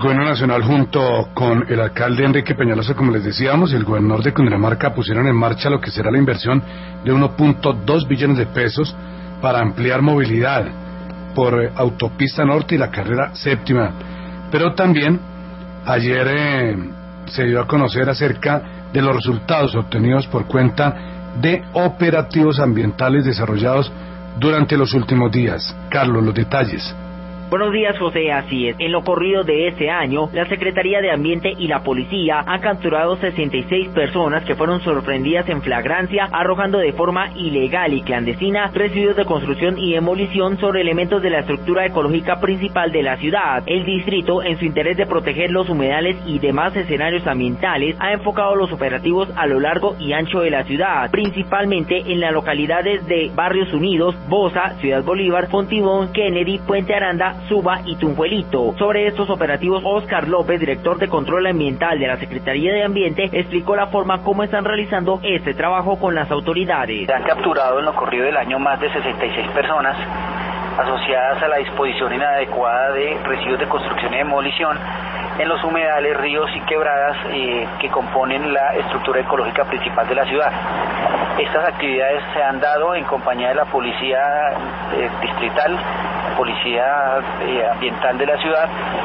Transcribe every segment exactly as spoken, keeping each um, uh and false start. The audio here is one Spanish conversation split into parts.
El Gobierno Nacional junto con el alcalde Enrique Peñalosa, como les decíamos, y el gobernador de Cundinamarca pusieron en marcha lo que será la inversión de uno punto dos billones de pesos para ampliar movilidad por autopista norte y la carrera séptima. Pero también ayer eh, se dio a conocer acerca de los resultados obtenidos por cuenta de operativos ambientales desarrollados durante los últimos días. Carlos, los detalles. Buenos días, José. Así es. En lo corrido de este año, la Secretaría de Ambiente y la Policía han capturado sesenta y seis personas que fueron sorprendidas en flagrancia, arrojando de forma ilegal y clandestina residuos de construcción y demolición sobre elementos de la estructura ecológica principal de la ciudad. El distrito, en su interés de proteger los humedales y demás escenarios ambientales, ha enfocado los operativos a lo largo y ancho de la ciudad, principalmente en las localidades de Barrios Unidos, Bosa, Ciudad Bolívar, Fontibón, Kennedy, Puente Aranda, Suba y Tunjuelito. Sobre estos operativos, Oscar López, director de Control Ambiental de la Secretaría de Ambiente, explicó la forma como están realizando este trabajo con las autoridades. Se han capturado en lo corrido del año más de sesenta y seis personas asociadas a la disposición inadecuada de residuos de construcción y demolición en los humedales, ríos y quebradas eh, que componen la estructura ecológica principal de la ciudad. Estas actividades se han dado en compañía de la Policía eh, Distrital, Policía eh, Ambiental de la ciudad,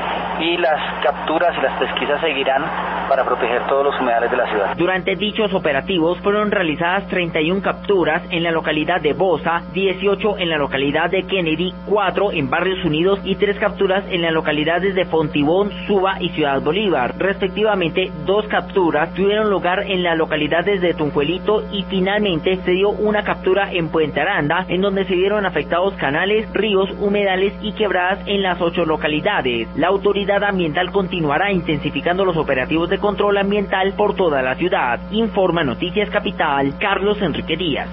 y las capturas y las pesquisas seguirán para proteger todos los humedales de la ciudad. Durante dichos operativos fueron realizadas treinta y una capturas en la localidad de Bosa, dieciocho en la localidad de Kennedy, cuatro en Barrios Unidos y tres capturas en las localidades de Fontibón, Suba y Ciudad Bolívar. Respectivamente, dos capturas tuvieron lugar en las localidades de Tunjuelito y finalmente se dio una captura en Puente Aranda, en donde se vieron afectados canales, ríos, humedales y quebradas en las ocho localidades. La autoridad ambiental continuará intensificando los operativos de control ambiental por toda la ciudad. Informa Noticias Capital, Carlos Enrique Díaz.